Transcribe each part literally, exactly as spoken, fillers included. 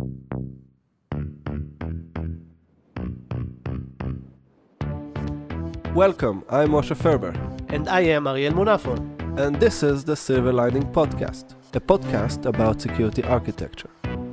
Welcome, I'm Moshe Ferber, And I am Ariel Munafon. and this is the Silver Lining Podcast, a podcast about security architecture.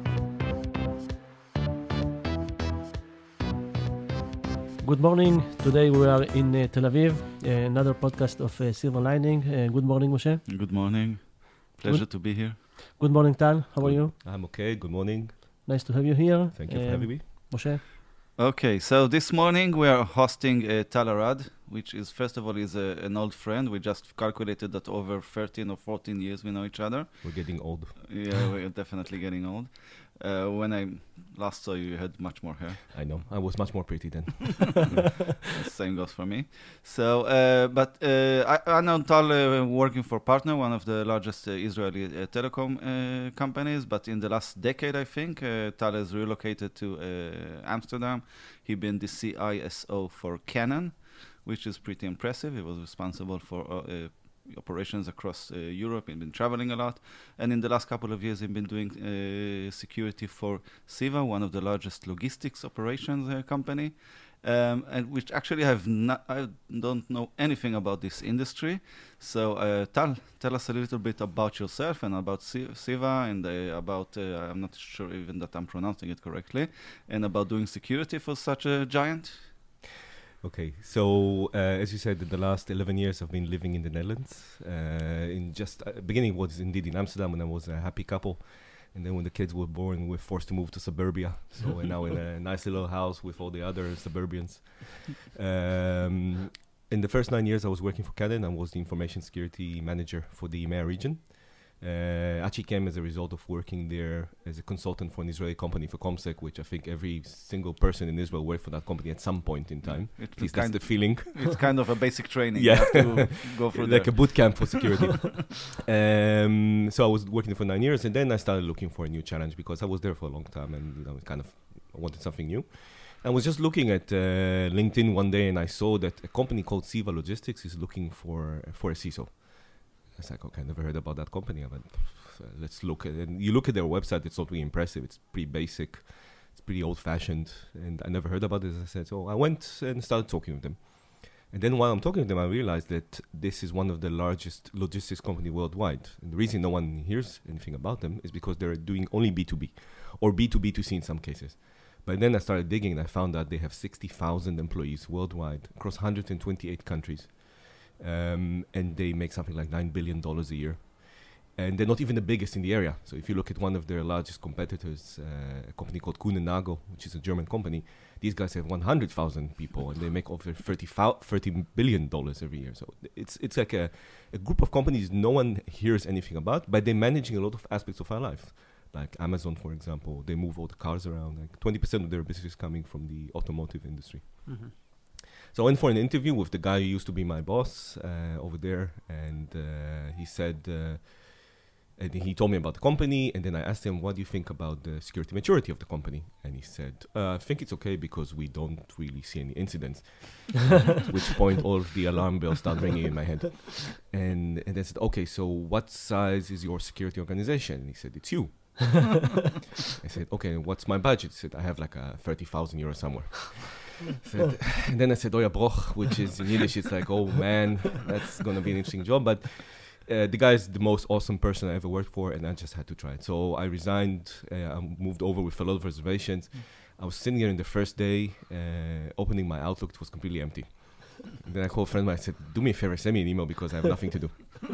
Good morning. Today we are in uh, Tel Aviv, uh, another podcast of uh, Silver Lining. Uh, good morning, Moshe. Good morning. Pleasure Good. to be here. Good morning, Tal. How are you? I'm okay. Good morning. Nice to have you here. Thank you for Um, having me. Moshe. Okay, so this morning we are hosting uh, Tal Arad, which is, first of all, is a, an old friend. We just calculated that over thirteen or fourteen years we know each other. We're getting old. Yeah, we're definitely getting old. Uh, when I last saw you, you had much more hair. I know. I was much more pretty then. Same goes for me. So, uh, but uh, I, I know Tal uh, working for Partner, one of the largest uh, Israeli uh, telecom uh, companies. But in the last decade, I think, uh, Tal has relocated to uh, Amsterdam. He been the C I S O for Canon, which is pretty impressive. He was responsible for uh, uh, operations across uh, Europe. He's been traveling a lot. And in the last couple of years, he's been doing uh, security for CEVA, one of the largest logistics operations uh, company. Um, and which actually have not, I don't know anything about this industry. So uh, Tal, tell us a little bit about yourself and about Ce- CEVA and uh, about, uh, I'm not sure even that I'm pronouncing it correctly, and about doing security for such a giant. Okay, so uh, as you said, in the last eleven years I've been living in the Netherlands. Uh, in just uh, beginning was indeed in Amsterdam when I was a happy couple, and then when the kids were born, we were forced to move to suburbia. So we're now in a nice little house with all the other suburbians. Um, in the first nine years I was working for Canon. I was the information security manager for the E M E A region. Uh, actually came as a result of working there as a consultant for an Israeli company, for Comsec, which I think every single person in Israel worked for that company at some point in time. It At least that's the feeling. It's kind of a basic training. Yeah. You have to go through Like there. a boot camp for security. um, so I was working there for nine years, and then I started looking for a new challenge because I was there for a long time, and you know, kind of wanted something new. I was just looking at uh, LinkedIn one day, and I saw that a company called CEVA Logistics is looking for for a C I S O. I was like, okay, I never heard about that company. I went, uh, let's look at it. And you look at their website, it's not really impressive. It's pretty basic. It's pretty old-fashioned. And I never heard about it, as I said. So I went and started talking with them. And then while I'm talking with them, I realized that this is one of the largest logistics company worldwide. And the reason no one hears anything about them is because they're doing only B two B or B two B two C in some cases. But then I started digging and I found out they have sixty thousand employees worldwide across one hundred twenty-eight countries. Um, and they make something like nine billion dollars a year. And they're not even the biggest in the area. So if you look at one of their largest competitors, uh, a company called Kuehne Nagel, which is a German company, these guys have one hundred thousand people and they make over thirty billion dollars every year. So it's it's like a, a group of companies no one hears anything about, but they're managing a lot of aspects of our life. Like Amazon, for example, they move all the cars around. Like twenty percent of their business is coming from the automotive industry. Mm-hmm. So I went for an interview with the guy who used to be my boss uh, over there, and uh, he said, uh, and he told me about the company, and then I asked him, what do you think about the security maturity of the company? And he said, uh, I think it's okay because we don't really see any incidents. At which point all of the alarm bells start ringing in my head. And, and I said, okay, so what size is your security organization? And he said, it's you. I said, okay, what's my budget? He said, I have like a thirty thousand euros somewhere. Said, and then I said, Oya Broch, which is in Yiddish, it's like, oh man, that's going to be an interesting job. But uh, the guy is the most awesome person I ever worked for, and I just had to try it. So I resigned, uh, I moved over with a lot of reservations. Mm. I was sitting here in the first day, uh, opening my Outlook, it was completely empty. And then I called a friend of mine, I said, do me a favor, send me an email because I have nothing to do.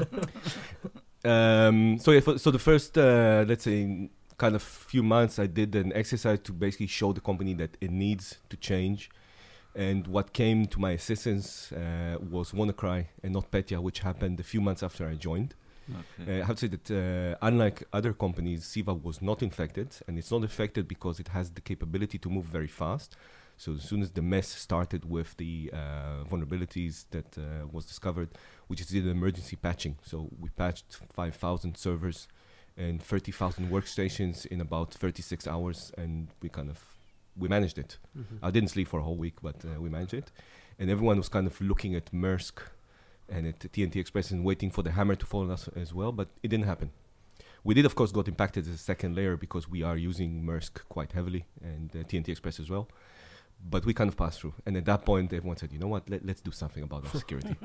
um, so, yeah, for, so the first, uh, let's say, kind of few months, I did an exercise to basically show the company that it needs to change. And what came to my assistance uh, was WannaCry and not Petya, which happened a few months after I joined. Okay. Uh, I have to say that uh, unlike other companies, CEVA was not infected. And it's not infected because it has the capability to move very fast. So as soon as the mess started with the uh, vulnerabilities that uh, was discovered, we just did emergency patching. So we patched five thousand servers and thirty thousand workstations in about thirty-six hours, and we kind of we managed it. Mm-hmm. I didn't sleep for a whole week, but uh, we managed it. And everyone was kind of looking at Maersk and at T N T Express and waiting for the hammer to fall on us as well, but it didn't happen. We did, of course, got impacted as a second layer because we are using Maersk quite heavily and uh, T N T Express as well. But we kind of passed through. And at that point, everyone said, you know what, Let, let's do something about our security.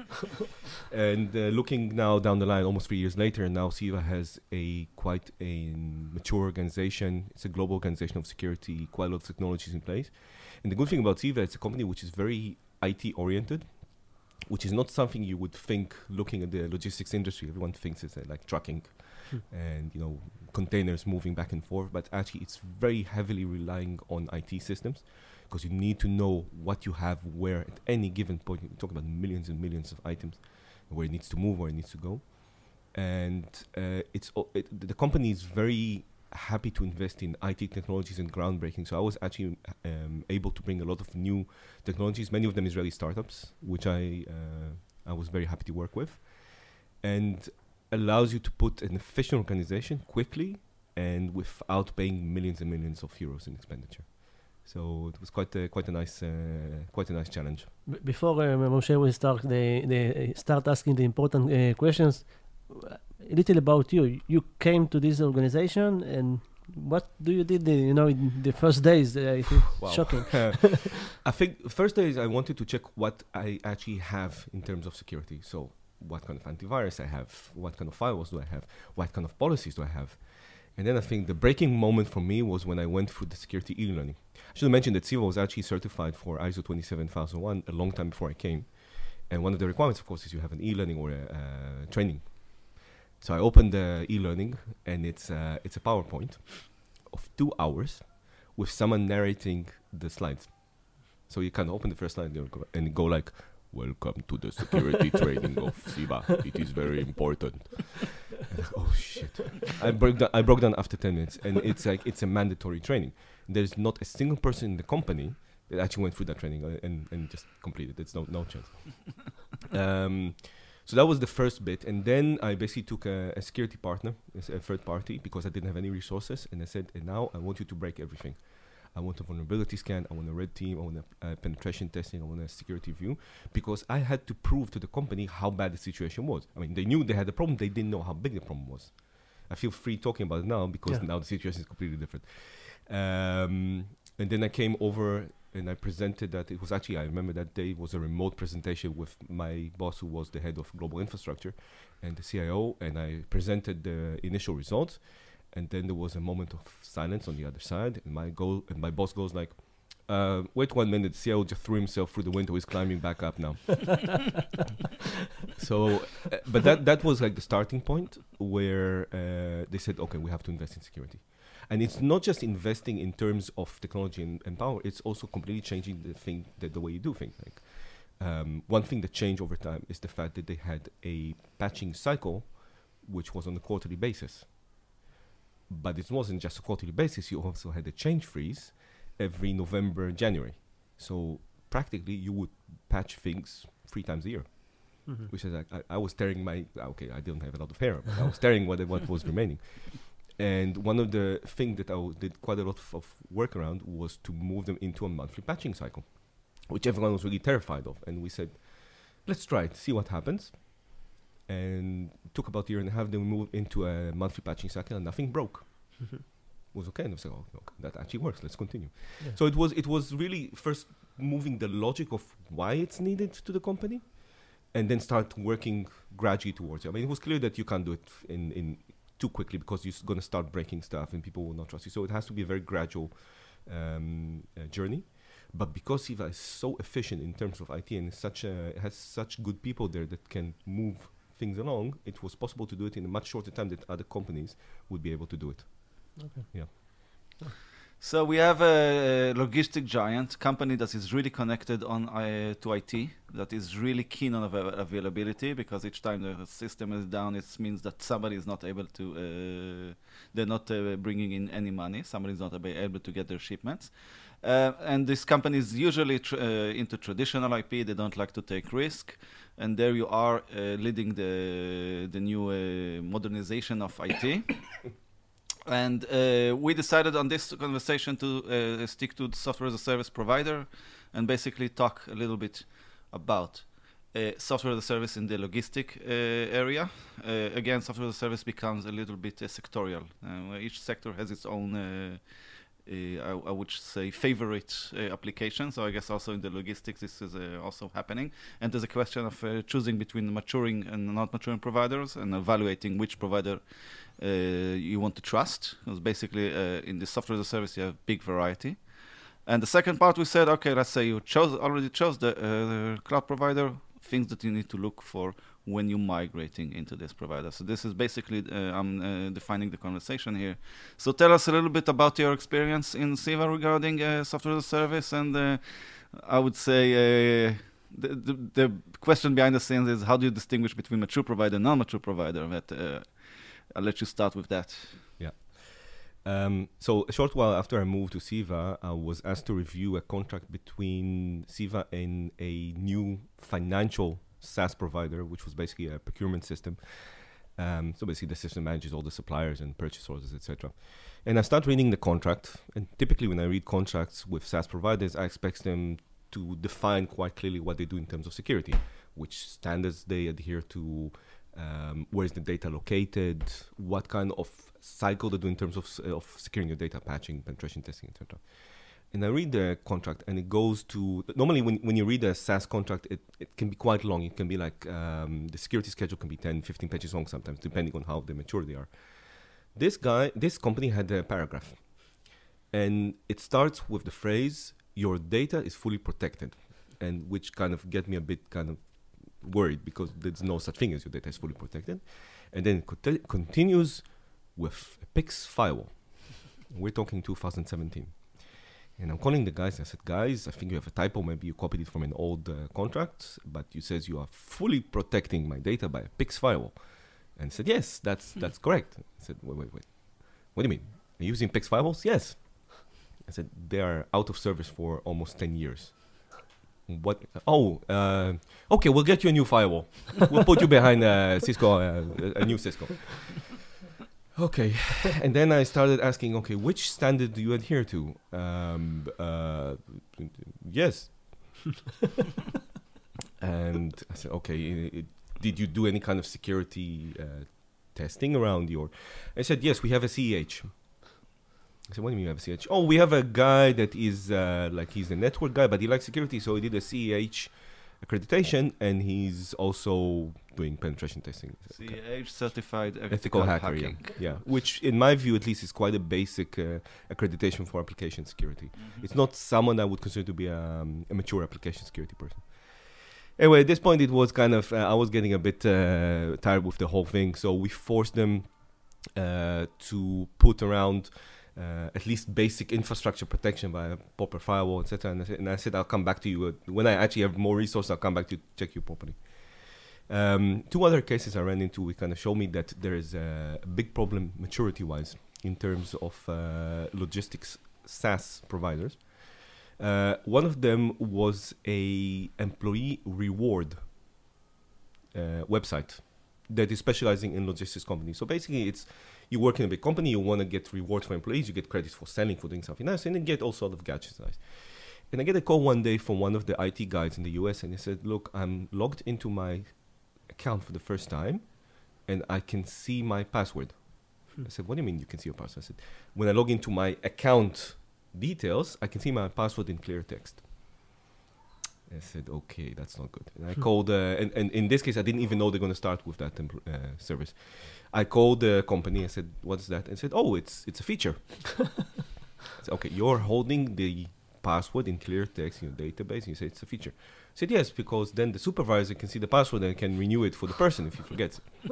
And uh, looking now down the line, almost three years later, now CEVA has a quite a mature organization. It's a global organization of security, quite a lot of technologies in place. And the good thing about CEVA, it's a company which is very I T-oriented, which is not something you would think looking at the logistics industry. Everyone thinks it's uh, like trucking hmm. and, you know, containers moving back and forth. But actually, it's very heavily relying on I T systems, because you need to know what you have where at any given point. We talk about millions and millions of items, where it needs to move, where it needs to go. And uh, it's o- it, the company is very happy to invest in I T technologies and groundbreaking. So I was actually um, able to bring a lot of new technologies, many of them Israeli startups, which I uh, I was very happy to work with, and allows you to put an efficient organization quickly and without paying millions and millions of euros in expenditure. So it was quite a, quite a nice uh, quite a nice challenge. B- before uh, Moshe will start the, the start asking the important uh, questions, a little about you. You came to this organization, and what do you did? The, you know, in the first days, uh, I think Wow. shocking. I think the first days I wanted to check what I actually have in terms of security. So what kind of antivirus I have, what kind of firewalls do I have, what kind of policies do I have. And then I think the breaking moment for me was when I went through the security e-learning. I should mention that CEVA was actually certified for I S O twenty-seven thousand one a long time before I came. And one of the requirements, of course, is you have an e-learning or a uh, training. So I opened the e-learning, and it's, uh, it's a PowerPoint of two hours with someone narrating the slides. So you can open the first slide and go, and go like, "Welcome to the security training of CEVA. It is very important." Oh shit! I broke down. I broke down after ten minutes, and it's like it's a mandatory training. There's not a single person in the company that actually went through that training uh, and and just completed. It's no no chance. Um, so that was the first bit, and then I basically took a, a security partner, a third party, because I didn't have any resources, and I said, "And now I want you to break everything. I want a vulnerability scan, I want a red team, I want a uh, penetration testing, I want a security view," because I had to prove to the company how bad the situation was. I mean, they knew they had a problem, they didn't know how big the problem was. I feel free talking about it now because Yeah. now the situation is completely different. Um, and then I came over and I presented that. It was actually, I remember that day was a remote presentation with my boss, who was the head of global infrastructure, and the C I O, and I presented the initial results. And then there was a moment of silence on the other side, and my goal and my boss goes like, uh, "Wait one minute." C I O just threw himself through the window. He's climbing back up now. So, uh, but that that was like the starting point where uh, they said, "Okay, we have to invest in security." And it's not just investing in terms of technology and, and power; it's also completely changing the thing, the, the way you do things. Like um, one thing that changed over time is the fact that they had a patching cycle, which was on a quarterly basis. But it wasn't just a quarterly basis. You also had a change freeze every November, January. So practically, you would patch things three times a year, Mm-hmm. which is like I, I was tearing my okay. I didn't have a lot of hair, but I was tearing what what was remaining. And one of the things that I w- did quite a lot of, of work around was to move them into a monthly patching cycle, which everyone was really terrified of. And we said, let's try it, see what happens. And it took about a year and a half. Then we moved into a monthly patching cycle, and nothing broke. Mm-hmm. It was okay. And I was like, oh, look, that actually works. Let's continue. Yeah. So it was it was really first moving the logic of why it's needed to the company, and then start working gradually towards it. I mean, it was clear that you can't do it in, in too quickly because you're going to start breaking stuff and people will not trust you. So it has to be a very gradual um, uh, journey. But because CEVA is so efficient in terms of I T and is such a, it has such good people there that can move things along, it was possible to do it in a much shorter time than other companies would be able to do it. Okay. Yeah. So we have a logistic giant company that is really connected on uh, to I T, that is really keen on av- availability, because each time the system is down, it means that somebody is not able to, uh, they're not uh, bringing in any money, somebody is not ab- able to get their shipments. Uh, and this company is usually tr- uh, into traditional I P, they don't like to take risk. And there you are uh, leading the, the new uh, modernization of I T. And uh, we decided on this conversation to uh, stick to the software as a service provider and basically talk a little bit about uh, software as a service in the logistic uh, area. Uh, again, software as a service becomes a little bit uh, sectorial. Uh, where each sector has its own, uh, uh, I, I would say, favorite uh, application. So I guess also in the logistics, this is uh, also happening. And there's a question of uh, choosing between maturing and not maturing providers and evaluating which provider uh, you want to trust. Because basically, uh, in the software as a service, you have big variety. And the second part, we said, okay, let's say you chose already chose the uh, cloud provider, things that you need to look for when you're migrating into this provider. So this is basically, uh, I'm uh, defining the conversation here. So tell us a little bit about your experience in CEVA regarding uh, software as a service. And uh, I would say uh, the, the, the question behind the scenes is how do you distinguish between mature provider and non-mature provider? But, uh, I'll let you start with that. Yeah. Um, so a short while after I moved to CEVA, I was asked to review a contract between CEVA and a new financial SaaS provider, which was basically a procurement system. Um, so basically the system manages all the suppliers and purchase orders, et cetera. And I start reading the contract. And typically when I read contracts with SaaS providers, I expect them to define quite clearly what they do in terms of security, which standards they adhere to, Um, where is the data located, what kind of cycle they do in terms of, uh, of securing your data, patching, penetration testing, et cetera. And I read the contract, and it goes to, normally when, when you read a SaaS contract, it, it can be quite long. It can be like, um, the security schedule can be ten, fifteen pages long sometimes, depending on how mature they are. This guy, this company had a paragraph, and it starts with the phrase, your data is fully protected, and which kind of get me a bit kind of worried because there's no such thing as your data is fully protected. And then it conti- continues with a P I X firewall. We're talking two thousand seventeen. And I'm calling the guys and I said, guys, I think you have a typo. Maybe you copied it from an old uh, contract, but you says you are fully protecting my data by a P I X firewall. And I said, yes, that's that's correct. I said, wait, wait, wait. What do you mean? Are you using P I X firewalls? Yes. I said, they are out of service for almost ten years. What? Oh, uh, okay, we'll get you a new firewall. We'll put you behind uh, Cisco, uh, a new Cisco. Okay. And then I started asking, okay, which standard do you adhere to? Um, uh, yes. And I said, okay, it, did you do any kind of security uh, testing around your... I said, yes, we have a C E H. I said, what do you mean you have a C E H? Oh, we have a guy that is uh, like he's a network guy, but he likes security, so he did a C E H accreditation, and he's also doing penetration testing. C E H certified ethical, ethical hacker, hacking. Yeah. yeah, which in my view at least is quite a basic uh, accreditation for application security. Mm-hmm. It's not someone I would consider to be a, um, a mature application security person. Anyway, at this point it was kind of, uh, I was getting a bit uh, tired with the whole thing, so we forced them uh, to put around Uh, at least basic infrastructure protection by a proper firewall, et cetera. And I said, and I said, I'll come back to you. Uh, when I actually have more resources, I'll come back to check you properly. Um, two other cases I ran into, which kind of show me that there is a, a big problem maturity-wise in terms of uh, logistics SaaS providers. Uh, one of them was a employee reward uh, website that is specializing in logistics companies. So basically, it's you work in a big company, you want to get rewards for employees, you get credits for selling, for doing something nice, and then get all sorts of gadgets nice. And I get a call one day from one of the I T guys in the U S, and he said, look, I'm logged into my account for the first time, and I can see my password. Hmm. I said, what do you mean you can see your password? I said, when I log into my account details, I can see my password in clear text. I said, okay, that's not good. And I called, uh, and, and in this case, I didn't even know they're going to start with that uh, service. I called the company. I said, what's that? And said, oh, it's it's a feature. I said, okay, you're holding the password in clear text in your database. And you say it's a feature. I said, yes, because then the supervisor can see the password and can renew it for the person if he forgets it.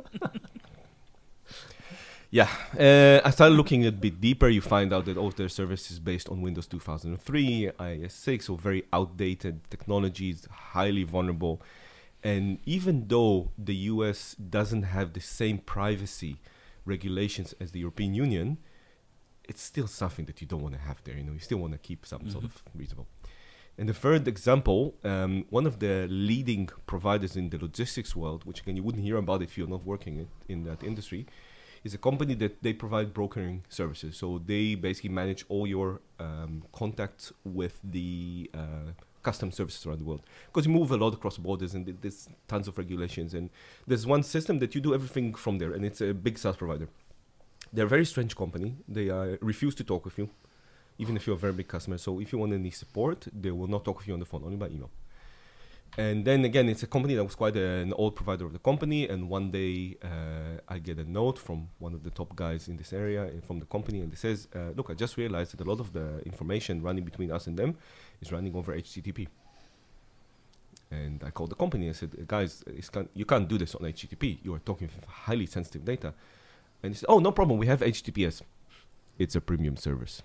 Yeah, uh, I started looking a bit deeper. You find out that all their service is based on Windows two thousand three, I I S six, so very outdated technologies, highly vulnerable. And even though the U S doesn't have the same privacy regulations as the European Union, it's still something that you don't want to have there. You know, you still want to keep some mm-hmm. sort of reasonable. And the third example, um, one of the leading providers in the logistics world, which again you wouldn't hear about if you're not working in, in that industry, is a company that they provide brokering services. So they basically manage all your um, contacts with the uh, custom services around the world. Because you move a lot across borders and th- there's tons of regulations. And there's one system that you do everything from there, and it's a big SaaS provider. They're a very strange company. They uh, refuse to talk with you, even if you're a very big customer. So if you want any support, they will not talk with you on the phone, only by email. And then again, it's a company that was quite a, an old provider of the company. And one day uh, I get a note from one of the top guys in this area, uh, from the company, and it says, uh, look, I just realized that a lot of the information running between us and them is running over H T T P. And I called the company and said, guys, it's can't, you can't do this on H T T P. You are talking highly sensitive data. And he said, oh, no problem. We have H T T P S. It's a premium service.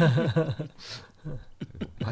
What?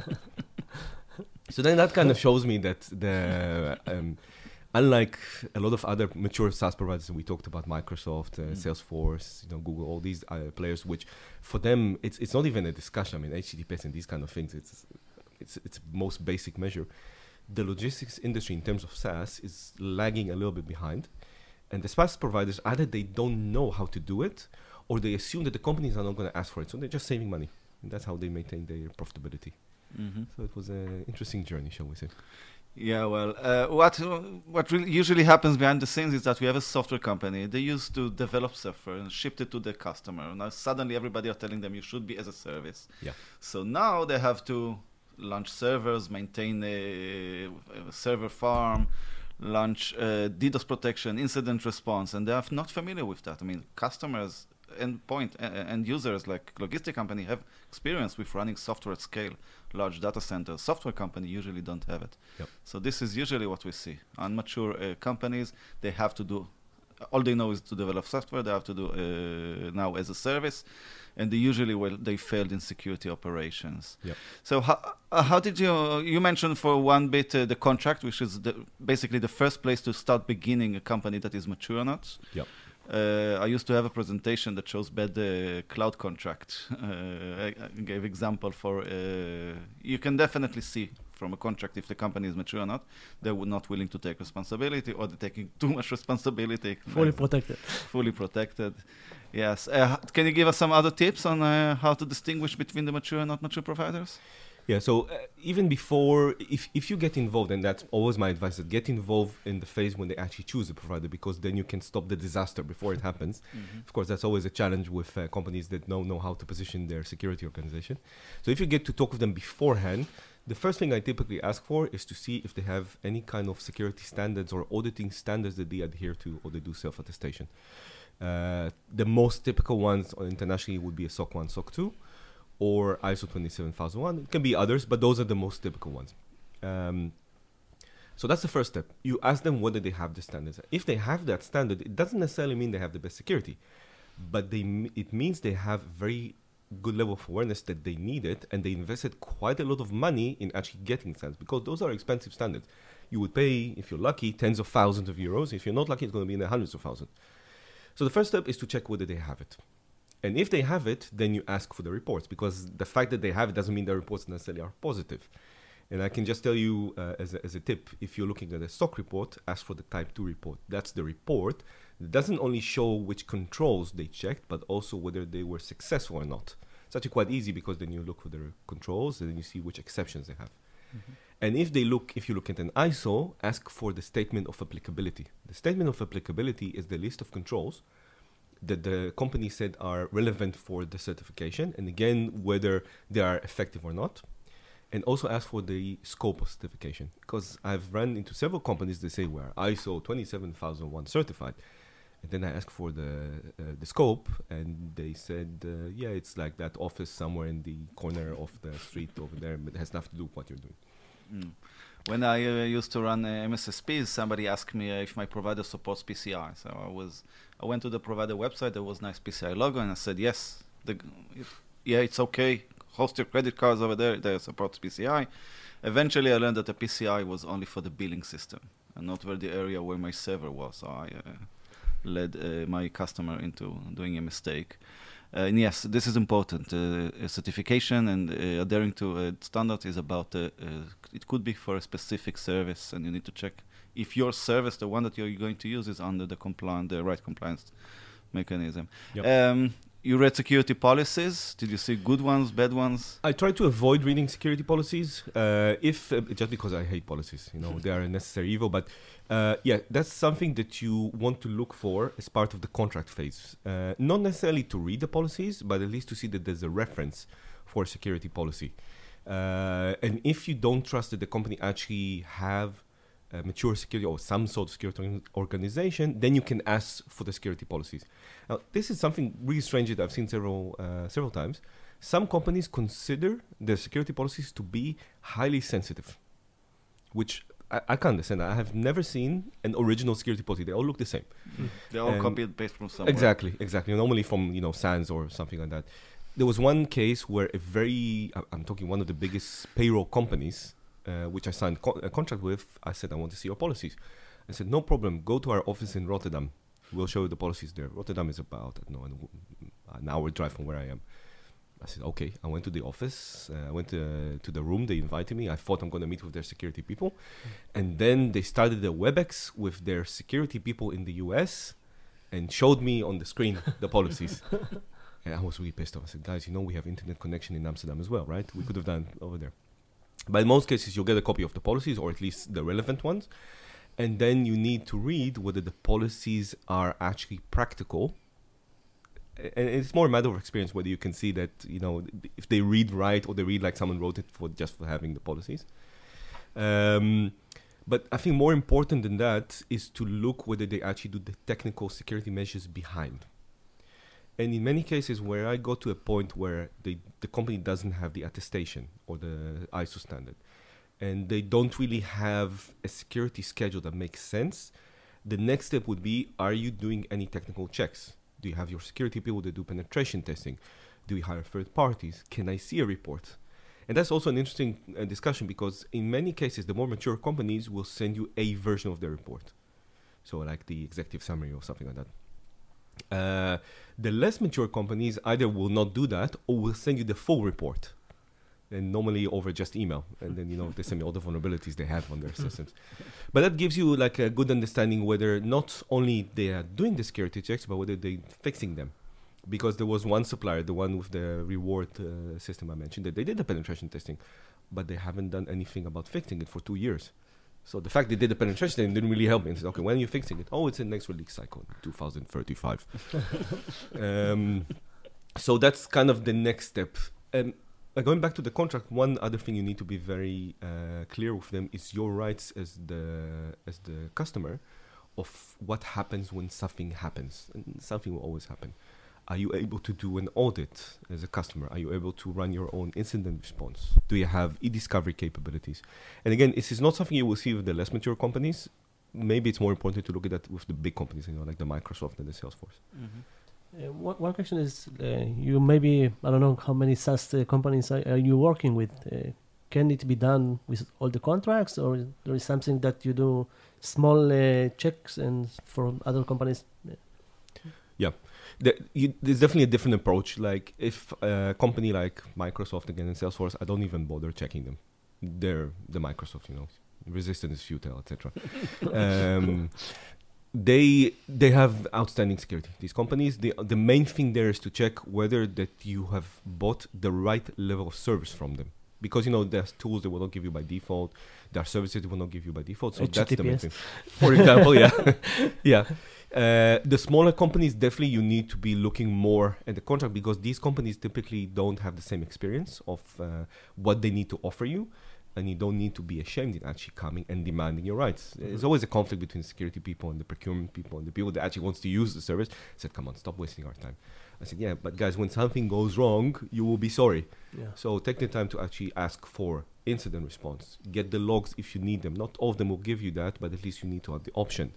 So then that kind of shows me that the um, unlike a lot of other mature SaaS providers, we talked about Microsoft, uh, mm. Salesforce, you know, Google, all these uh, players, which for them it's it's not even a discussion. I mean, H T T P S and these kind of things, it's it's it's most basic measure. The logistics industry in terms of SaaS is lagging a little bit behind, and the SaaS providers either they don't know how to do it, or they assume that the companies are not going to ask for it, so they're just saving money, and that's how they maintain their profitability. Mm-hmm. So it was an interesting journey, shall we say. Yeah, well, uh, what uh, what really usually happens behind the scenes is that we have a software company. They used to develop software and shipped it to the customer. Now suddenly everybody are telling them you should be as a service. Yeah. So now they have to launch servers, maintain a, a server farm, launch uh, DDoS protection, incident response, and they are not familiar with that. I mean, customers, endpoint, uh, end users like logistic company have experience with running software at scale, large data centers. Software company usually don't have it. Yep. So this is usually what we see. Unmature uh, companies, they have to do, all they know is to develop software. They have to do uh, now as a service, and they usually well they failed in security operations. Yep. So how uh, how did you uh, you mentioned for one bit uh, the contract, which is the, basically the first place to start beginning a company that is mature or not. Yep. Uh, I used to have a presentation that shows bad uh, cloud contract. Uh, I, I gave example for, uh, you can definitely see from a contract if the company is mature or not. They're not willing to take responsibility, or they're taking too much responsibility. Fully protected. Fully protected. Yes. Uh, can you give us some other tips on uh, how to distinguish between the mature and not mature providers? Yeah, so uh, even before, if, if you get involved, and that's always my advice, that get involved in the phase when they actually choose a provider, because then you can stop the disaster before it happens. Mm-hmm. Of course, that's always a challenge with uh, companies that don't know how to position their security organization. So if you get to talk with them beforehand, the first thing I typically ask for is to see if they have any kind of security standards or auditing standards that they adhere to, or they do self-attestation. Uh, the most typical ones internationally would be a S O C one, S O C two, or I S O twenty-seven thousand one. It can be others, but those are the most typical ones. Um, so that's the first step. You ask them whether they have the standards. If they have that standard, it doesn't necessarily mean they have the best security, but they m- it means they have very good level of awareness that they need it, and they invested quite a lot of money in actually getting standards, because those are expensive standards. You would pay, if you're lucky, tens of thousands of euros. If you're not lucky, it's going to be in the hundreds of thousands. So the first step is to check whether they have it. And if they have it, then you ask for the reports, because the fact that they have it doesn't mean the reports necessarily are positive. And I can just tell you uh, as, a, as a tip, if you're looking at a S O C report, ask for the type two report. That's the report that doesn't only show which controls they checked, but also whether they were successful or not. It's actually quite easy, because then you look for the controls and then you see which exceptions they have. Mm-hmm. And if they look, if you look at an I S O, ask for the statement of applicability. The statement of applicability is the list of controls that the company said are relevant for the certification, and again, whether they are effective or not. And also ask for the scope of certification, because I've run into several companies that say we're I S O twenty-seven thousand one certified, and then I ask for the uh, the scope, and they said, uh, yeah, it's like that office somewhere in the corner of the street over there, but it has nothing to do with what you're doing. Mm. When I uh, used to run uh, M S S Ps, somebody asked me uh, if my provider supports P C I. So I was, I went to the provider website. There was nice P C I logo, and I said yes. The, if, yeah, it's okay. Host your credit cards over there. They support P C I. Eventually, I learned that the P C I was only for the billing system, and not where the area where my server was. So I uh, led uh, my customer into doing a mistake. Uh, and yes, this is important. Uh, certification and uh, adhering to a standard is about, uh, uh, it could be for a specific service, and you need to check if your service, the one that you're going to use, is under the compliant, the right compliance mechanism. Yep. Um, you read security policies. Did you see good ones, bad ones? I try to avoid reading security policies, uh, if uh, just because I hate policies. You know, they are a necessary evil. But uh, yeah, that's something that you want to look for as part of the contract phase. Uh, not necessarily to read the policies, but at least to see that there's a reference for a security policy. Uh, and if you don't trust that the company actually have a mature security or some sort of security organization, then you can ask for the security policies. Now, this is something really strange that I've seen several uh, several times. Some companies consider their security policies to be highly sensitive, which I, I can't understand. I have never seen an original security policy. They all look the same. Mm. They all And copy and paste from somewhere. Exactly, exactly. Normally from, you know, SANS or something like that. There was one case where a very, I- I'm talking one of the biggest payroll companies, uh, which I signed co- a contract with. I said, I want to see your policies. I said, no problem. Go to our office in Rotterdam. We'll show you the policies there. Rotterdam is about, I don't know, an, an hour drive from where I am. I said, okay. I went to the office. Uh, I went to, to the room. They invited me. I thought I'm going to meet with their security people. And then they started a WebEx with their security people in the U S and showed me on the screen the policies. And I was really pissed off. I said, guys, you know, we have internet connection in Amsterdam as well, right? We could have done it over there. But in most cases, you'll get a copy of the policies, or at least the relevant ones. And then you need to read whether the policies are actually practical. And it's more a matter of experience whether you can see that, you know, if they read right or they read like someone wrote it for just for having the policies. Um, but I think more important than that is to look whether they actually do the technical security measures behind. And in many cases where I go to a point where they, the company doesn't have the attestation or the I S O standard, and they don't really have a security schedule that makes sense, the next step would be, are you doing any technical checks? Do you have your security people that do penetration testing? Do you hire third parties? Can I see a report? And that's also an interesting uh, discussion, because in many cases, the more mature companies will send you a version of their report. So like the executive summary or something like that. Uh, the less mature companies either will not do that or will send you the full report, and normally over just email, and then, you know, they send me all the vulnerabilities they have on their systems. But that gives you like a good understanding whether not only they are doing the security checks, but whether they're fixing them. Because there was one supplier, the one with the reward uh, system I mentioned, that they did the penetration testing, but they haven't done anything about fixing it for two years. So the fact they did the penetration testing didn't really help me. And said, okay, when are you fixing it? Oh, it's in next release cycle, two thousand thirty-five. um, so that's kind of the next step. And uh, going back to the contract, one other thing you need to be very uh, clear with them is your rights as the as the customer of what happens when something happens. And something will always happen. Are you able to do an audit as a customer? Are you able to run your own incident response? Do you have e-discovery capabilities? And again, this is not something you will see with the less mature companies. Maybe it's more important to look at that with the big companies, you know, like the Microsoft and the Salesforce. Mm-hmm. Uh, one, one question is, uh, you maybe, I don't know how many SaaS uh, companies are, are you working with? Uh, can it be done with all the contracts, or there is something that you do small uh, checks and for other companies? Yeah. The, you, there's definitely a different approach. Like if a company like Microsoft, again, and Salesforce, I don't even bother checking them. They're the Microsoft, you know, resistance is futile, et cetera. um, they they have outstanding security. These companies, the the main thing there is to check whether that you have bought the right level of service from them. Because, you know, there's tools they will not give you by default. There are services they will not give you by default. So H T T P S. that's the main thing. For example, yeah. yeah. Uh, the smaller companies, definitely you need to be looking more at the contract, because these companies typically don't have the same experience of uh, what they need to offer you. And you don't need to be ashamed in actually coming and demanding your rights. Mm-hmm. There's always a conflict between the security people and the procurement people and the people that actually wants to use the service. I said, come on, stop wasting our time. I said, yeah, but guys, when something goes wrong, you will be sorry. Yeah. So take the time to actually ask for incident response. Get the logs if you need them. Not all of them will give you that, but at least you need to have the option.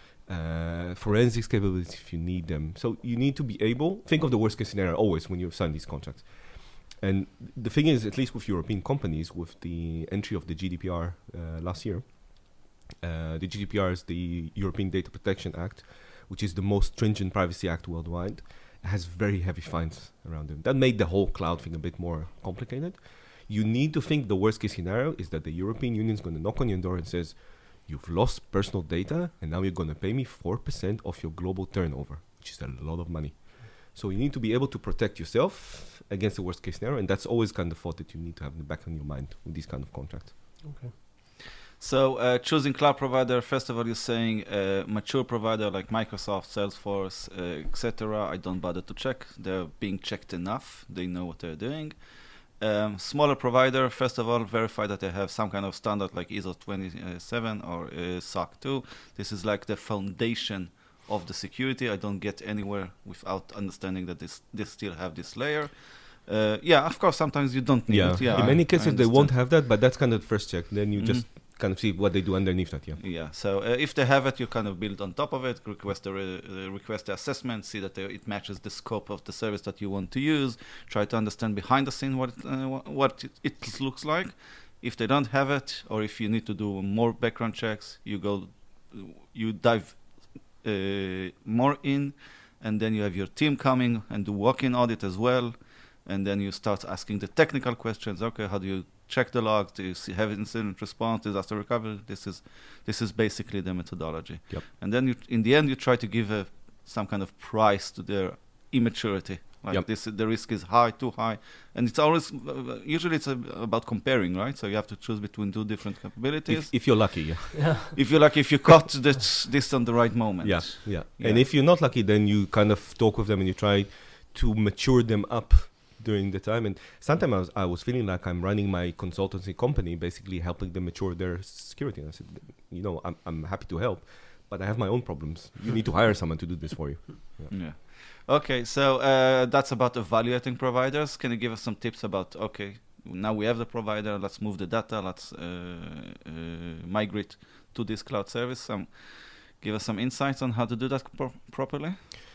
Uh, forensics capabilities if you need them. So you need to be able, think of the worst case scenario always when you sign these contracts. And the thing is, at least with European companies, with the entry of the G D P R uh, last year, uh, the G D P R is the European Data Protection Act, which is the most stringent privacy act worldwide. It has very heavy fines around it. That made the whole cloud thing a bit more complicated. You need to think the worst case scenario is that the European Union is going to knock on your door and says, you've lost personal data and now you're going to pay me four percent of your global turnover, which is a lot of money. So you need to be able to protect yourself against the worst case scenario, and that's always kind of thought that you need to have in the back of your mind with these kind of contracts. Okay. So uh, choosing cloud provider, first of all, you're saying uh, mature provider like Microsoft, Salesforce, uh, et cetera. I don't bother to check. They're being checked enough. They know what they're doing. Um, smaller provider, first of all, verify that they have some kind of standard like I S O twenty-seven or uh, S O C two. This is like the foundation of the security. I don't get anywhere without understanding that this they still have this layer. Uh, yeah, of course, sometimes you don't need Yeah. it. Yeah, In I- many I cases, they won't understand. have that, but that's kind of the first check. Then you Mhm. just kind of see what they do underneath that. Yeah. Yeah, so uh, if they have it, you kind of build on top of it, request the re- uh, request the assessment, see that uh, it matches the scope of the service that you want to use, try to understand behind the scene what it, uh, wha- what it, it looks like. If they don't have it, or if you need to do more background checks, you go, you dive uh, more in, and then you have your team coming and do walk-in audit as well, and then you start asking the technical questions. Okay, how do you check the logs? Do you see, have incident response, disaster recovery? This is this is basically the methodology. Yep. And then you, in the end, you try to give a, some kind of price to their immaturity. Like Yep. this, the risk is high, too high, and it's always uh, usually it's a, about comparing, right? So you have to choose between two different capabilities. If, if you're lucky, yeah. Yeah. If you like, if you caught this this on the right moment. Yeah, yeah. Yeah. And if you're not lucky, then you kind of talk with them and you try to mature them up during the time. And sometimes I was, I was feeling like I'm running my consultancy company, basically helping them mature their security. And I said, you know, I'm, I'm happy to help, but I have my own problems. You need to hire someone to do this for you. Yeah. Okay, so uh, that's about evaluating providers. Can you give us some tips about, okay, now we have the provider, let's move the data, let's uh, uh, migrate to this cloud service. Some, give us some insights on how to do that pro- properly.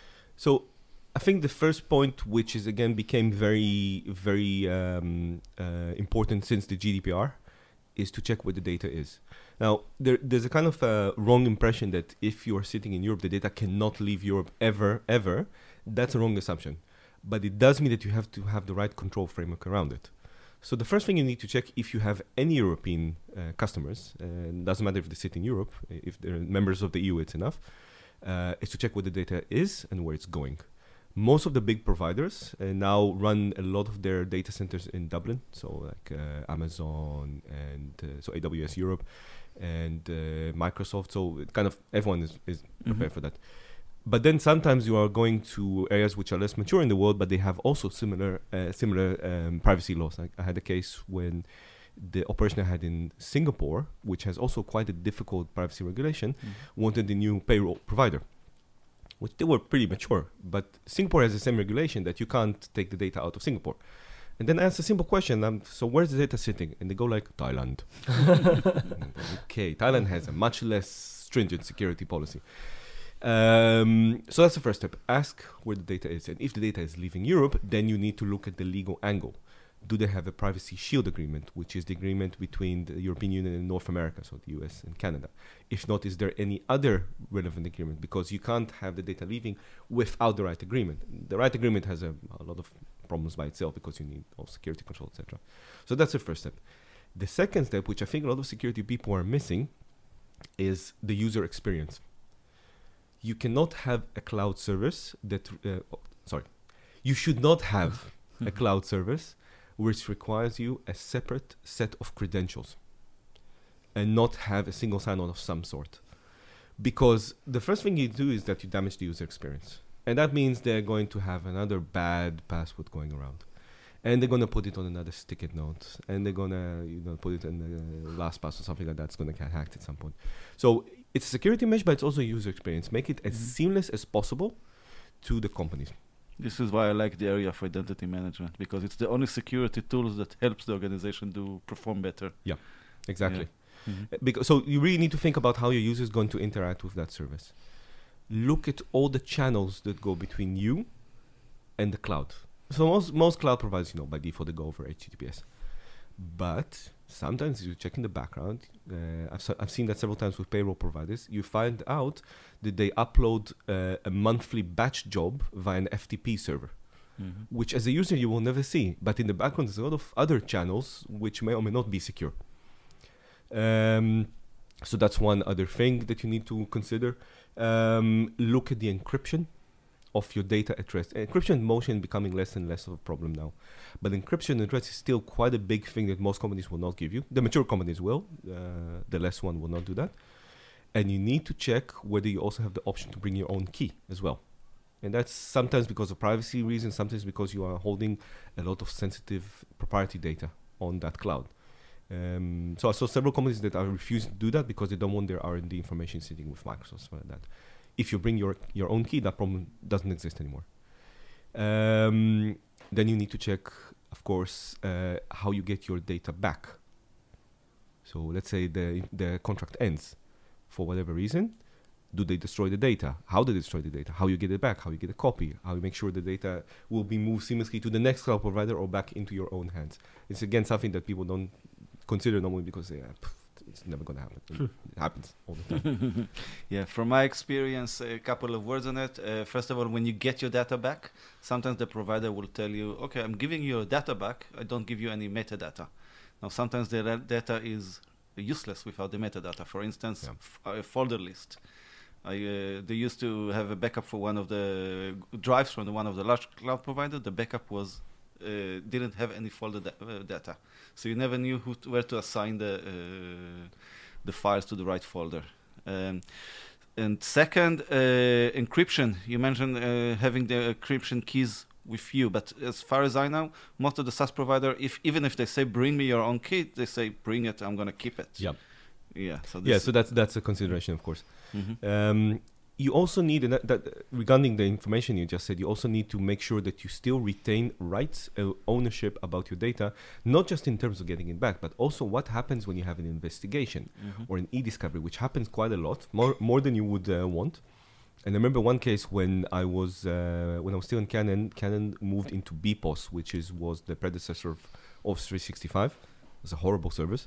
So I think the first point, which is again became very, very um, uh, important since the G D P R, is to check where the data is. Now, there, there's a kind of uh, wrong impression that if you are sitting in Europe, the data cannot leave Europe ever, ever. That's a wrong assumption. But it does mean that you have to have the right control framework around it. So the first thing you need to check, if you have any European uh, customers, and doesn't matter if they sit in Europe, if they're members of the E U, it's enough, uh, is to check where the data is and where it's going. Most of the big providers uh, now run a lot of their data centers in Dublin, so like uh, Amazon and uh, so A W S Europe and uh, Microsoft. So it kind of everyone is, is prepared Mhm. for that. But then sometimes you are going to areas which are less mature in the world, but they have also similar uh, similar um, privacy laws. Like I had a case when the operation I had in Singapore, which has also quite a difficult privacy regulation, Mhm. wanted a new payroll provider, which they were pretty mature. But Singapore has the same regulation that you can't take the data out of Singapore. And then I asked a simple question, um, so where's the data sitting? And they go like, Thailand. Okay, Thailand has a much less stringent security policy. Um, so that's the first step. Ask where the data is. And if the data is leaving Europe, then you need to look at the legal angle. Do they have a privacy shield agreement, which is the agreement between the European Union and North America, so the U S and Canada? If not, is there any other relevant agreement? Because you can't have the data leaving without the right agreement. The right agreement has a, a lot of problems by itself because you need all security control, et cetera. So that's the first step. The second step, which I think a lot of security people are missing, is the user experience. You cannot have a cloud service that, uh, oh, sorry, you should not have a cloud service which requires you a separate set of credentials and not have a single sign-on of some sort. Because the first thing you do is that you damage the user experience. And that means they're going to have another bad password going around. And they're going to put it on another sticky note. And they're going to you know, put it in the LastPass or something like that. It's going to get hacked at some point. So it's a security mesh, but it's also a user experience. Make it as Mhm. seamless as possible to the companies. This is why I like the area of identity management, because it's the only security tools that helps the organization to perform better. Exactly. Mhm. Uh, Because, so you really need to think about how your user is going to interact with that service. Look at all the channels that go between you and the cloud. So most most cloud providers, you know, by default they go over H T T P S. But sometimes you check in the background. Uh, I've se- I've seen that several times with payroll providers. You find out that they upload uh, a monthly batch job via an F T P server, Mhm. which as a user you will never see. But in the background, there's a lot of other channels which may or may not be secure. Um, so that's one other thing that you need to consider. Um, look at the encryption of your data at rest. Encryption in motion becoming less and less of a problem now. But encryption at rest is still quite a big thing that most companies will not give you. The mature companies will. Uh, the less one will not do that. And you need to check whether you also have the option to bring your own key as well. And that's sometimes because of privacy reasons, sometimes because you are holding a lot of sensitive proprietary data on that cloud. Um, so I saw several companies that are refusing to do that because they don't want their R and D information sitting with Microsoft, something like that. If you bring your, your own key, that problem doesn't exist anymore. Um, then you need to check, of course, uh, how you get your data back. So let's say the the contract ends for whatever reason. Do they destroy the data? How do they destroy the data? How you get it back? How you get a copy? How you make sure the data will be moved seamlessly to the next cloud provider or back into your own hands? It's again something that people don't consider normally because they, uh, pff, it's never going to happen. Hmm. It happens all the time. Yeah, from my experience, a couple of words on it. Uh, first of all, when you get your data back, sometimes the provider will tell you, okay, I'm giving you your data back. I don't give you any metadata. Now, sometimes the ra- data is useless without the metadata. For instance, Yeah. f- a folder list. I, uh, they used to have a backup for one of the drives from the one of the large cloud provider. The backup was uh, didn't have any folder da- uh, data, so you never knew who to, where to assign the uh, the files to the right folder. Um, and second, uh, encryption. You mentioned uh, having the encryption keys with you, but as far as I know, most of the SaaS provider, if even if they say bring me your own key, they say bring it. I'm gonna keep it. Yeah. Yeah. So this Yeah, so that's that's a consideration, of course. Mhm. Um, you also need, and that, that regarding the information you just said, you also need to make sure that you still retain rights, uh, ownership about your data, not just in terms of getting it back, but also what happens when you have an investigation Mhm. or an e-discovery, which happens quite a lot, more more than you would uh, want. And I remember one case when I was uh, when I was still in Canon. Canon moved into B P O S, which is was the predecessor of Office three sixty-five. It was a horrible service.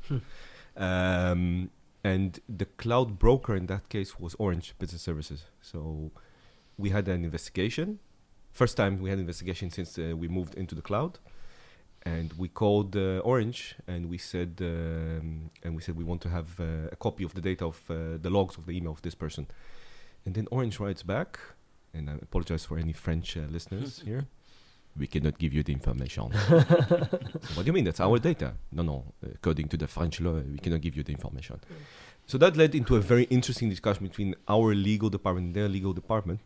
Um, and the cloud broker in that case was Orange Business Services. So we had an investigation. First time we had an investigation since uh, we moved into the cloud. And we called uh, Orange and we said um, and we said we want to have uh, a copy of the data of uh, the logs of the email of this person. And then Orange writes back, and I apologize for any French uh, listeners here. We cannot give you the information. So what do you mean? That's our data. No, no. According to the French law, we cannot give you the information. So that led into a very interesting discussion between our legal department and their legal department.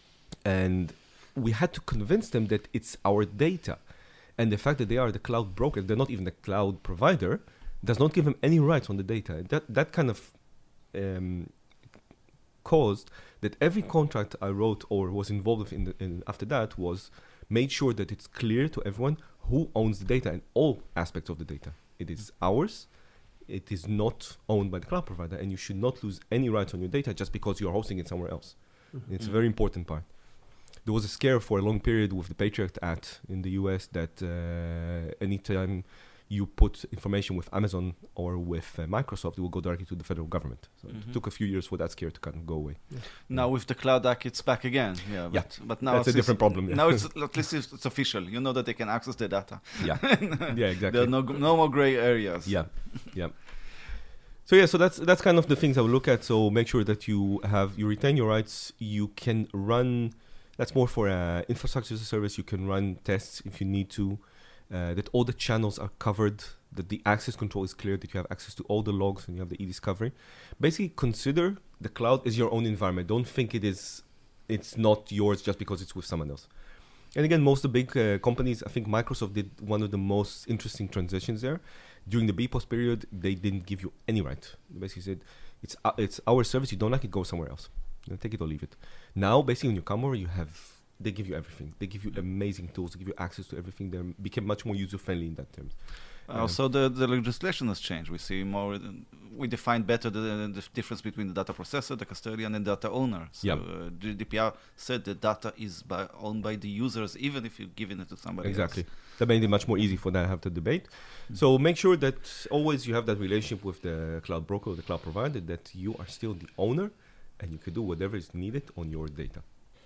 And we had to convince them that it's our data. And the fact that they are the cloud broker, they're not even the cloud provider, does not give them any rights on the data. That, that kind of um, caused that every contract I wrote or was involved in, the, in after that was made sure that it's clear to everyone who owns the data and all aspects of the data. It is ours. It is not owned by the cloud provider, and you should not lose any rights on your data just because you're hosting it somewhere else. Mm-hmm. It's a very important part. There was a scare for a long period with the Patriot Act in the U S that uh, anytime you put information with Amazon or with uh, Microsoft, it will go directly to the federal government. So Mhm. it took a few years for that scare to kind of go away. Now with the Cloud Act, it's back again. Yeah, Yeah. but, but now That's a it's- different problem, yeah. Now it's at least it's, it's official. You know that they can access the data. Yeah, yeah, exactly. There are no g- no more gray areas. Yeah, yeah. So yeah, so that's that's kind of the things I would look at. So make sure that you have you retain your rights. You can run. That's more for uh, infrastructure as a service. You can run tests if you need to. Uh, that all the channels are covered. That the access control is clear. That you have access to all the logs and you have the e-discovery. Basically, consider the cloud as your own environment. Don't think it is. It's not yours just because it's with someone else. And again, most of the big uh, companies, I think Microsoft did one of the most interesting transitions there. During the B P O S period, they didn't give you any right. They basically said, it's uh, it's our service, you don't like it, go somewhere else. You know, take it or leave it. Now, basically, when you come over, you have, they give you everything. They give you amazing tools, they give you access to everything. They became much more user-friendly in that terms. Also, the, the legislation has changed. We see more, uh, we define better the, the difference between the data processor, the custodian, and data owner. So Yep. uh, G D P R said the data is by, owned by the users, even if you're giving it to somebody Exactly. else. That made it much more easy for that to have the debate. So make sure that always you have that relationship with the cloud broker or the cloud provider, that you are still the owner and you can do whatever is needed on your data.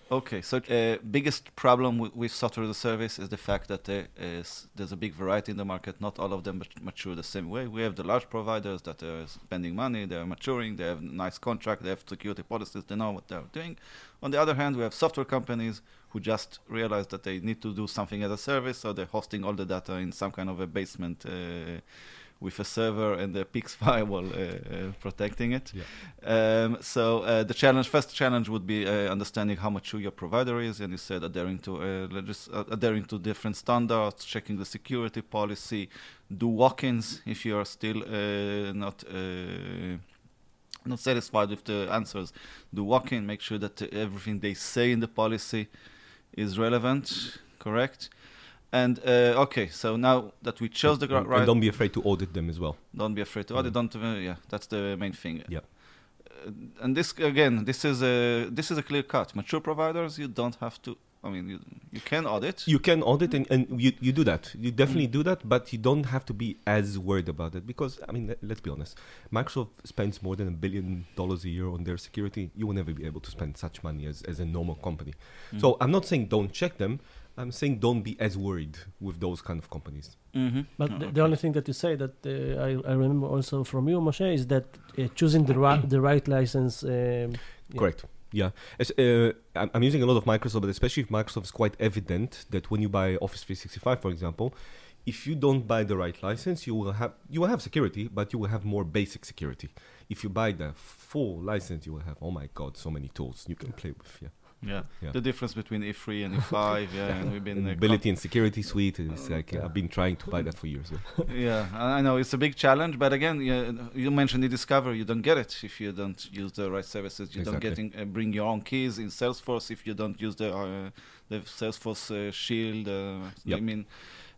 Okay, so uh, biggest problem with, with software as a service is the fact that there is there's a big variety in the market. Not all of them mat- mature the same way. We have the large providers that are spending money, they are maturing, they have nice contract, they have security policies, they know what they're doing. On the other hand, we have software companies who just realize that they need to do something as a service, so they're hosting all the data in some kind of a basement uh, with a server and a P I X firewall uh, uh, protecting it. Yeah. Um, so uh, the challenge, first challenge would be uh, understanding how mature your provider is, and you said adhering to uh, legis- uh, adhering to different standards, checking the security policy, do walk-ins if you are still uh, not uh, not satisfied with the answers. Do walk-in, make sure that uh, everything they say in the policy is relevant, correct? And uh, okay, so now that we chose the And- right, and don't be afraid to audit them as well. don't be afraid to audit. Yeah. Don't uh, yeah, that's the main thing. Yeah. Uh, and this again, this is a this is a clear cut. Mature providers, you don't have to. I mean, you, you can audit. You can audit, and, and you, you do that. You definitely do that, but you don't have to be as worried about it because, I mean, let, let's be honest. Microsoft spends more than a billion dollars a year on their security. You will never be able to spend such money as, as a normal company. Mm. So I'm not saying don't check them. I'm saying don't be as worried with those kind of companies. Mm-hmm. But the, the only thing that you say that uh, I, I remember also from you, Moshe, is that uh, choosing the right the right license. Um, yeah. Correct. Yeah. As, uh, I'm, I'm using a lot of Microsoft, but especially if Microsoft is quite evident that when you buy Office three sixty-five, for example, if you don't buy the right license, you will have you will have security, but you will have more basic security. If you buy the full license, you will have, oh my God, so many tools you can play with. Yeah. Yeah. Yeah. The difference between E three and E five, yeah, and we've been uh, Ability and security suite is like Yeah. I've been trying to buy that for years. Yeah. yeah, I I know it's a big challenge, but again, yeah, you mentioned e-discovery. You don't get it if you don't use the right services. You don't Exactly. get in, uh, bring your own keys in Salesforce if you don't use the uh, the Salesforce uh, Shield. Uh, Yep. I mean,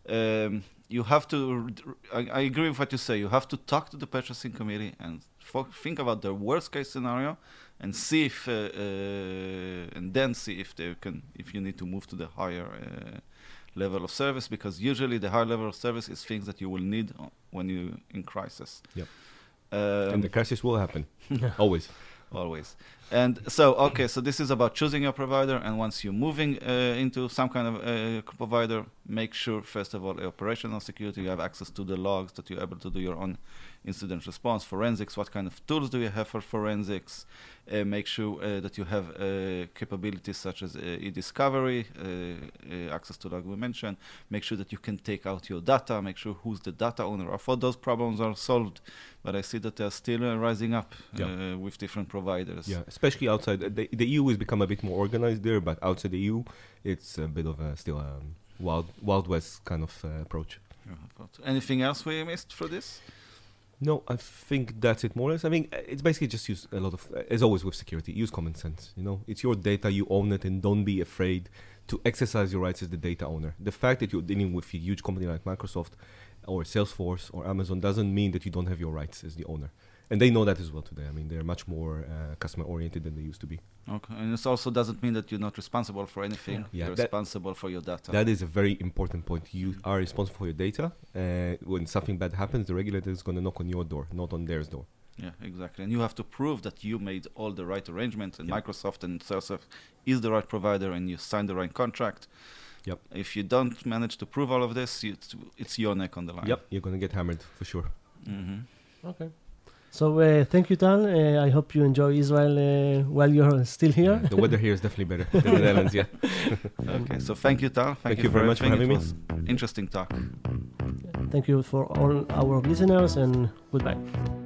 um, you have to. I, I agree with what you say. You have to talk to the purchasing committee and fo- think about the worst case scenario and see if, uh, uh, and then see if they can, if you need to move to the higher. Uh, level of service, because usually the high level of service is things that you will need o- when you in crisis. Yep. Um, And the crisis will happen. Always. always. And so, okay, so this is about choosing your provider, and once you're moving uh, into some kind of uh, provider, make sure, first of all, operational security, you have access to the logs, that you're able to do your own incident response, forensics, what kind of tools do you have for forensics, uh, make sure uh, that you have uh, capabilities such as uh, e-discovery, uh, uh, access to log we mentioned, make sure that you can take out your data, make sure who's the data owner. I thought those problems are solved, but I see that they're still uh, rising up uh, Yeah. with different providers. Yeah, especially outside uh, the, the E U has become a bit more organized there, but outside the E U, it's a bit of a still a wild wild west kind of uh, approach. Yeah, I thought- Anything else we missed for this? No, I think that's it more or less. I mean, uh, it's basically just use a lot of, uh, as always with security, use common sense. You know, it's your data, you own it, and don't be afraid to exercise your rights as the data owner. The fact that you're dealing with a huge company like Microsoft or Salesforce or Amazon doesn't mean that you don't have your rights as the owner. And they know that as well today. I mean, they're much more uh, customer oriented than they used to be. Okay, and this also doesn't mean that you're not responsible for anything. Yeah. Yeah, You're that- responsible for your data. That is a very important point. You are responsible for your data. Uh, when something bad happens, the regulator is going to knock on your door, not on theirs door. Yeah, exactly. And you have to prove that you made all the right arrangements, and Yep. Microsoft and Salesforce is the right provider, and you signed the right contract. Yep. If you don't manage to prove all of this, you, it's, it's your neck on the line. Yep, you're going to get hammered for sure. Mm-hmm. Okay. So uh, thank you, Tal. Uh, I hope you enjoy Israel uh, while you're still here. Yeah, the weather here is definitely better than the Netherlands, yeah. Okay, so thank you, Tal. Thank, Thank you very much for everything. having It me. was interesting talk. Thank you for all our listeners, and goodbye.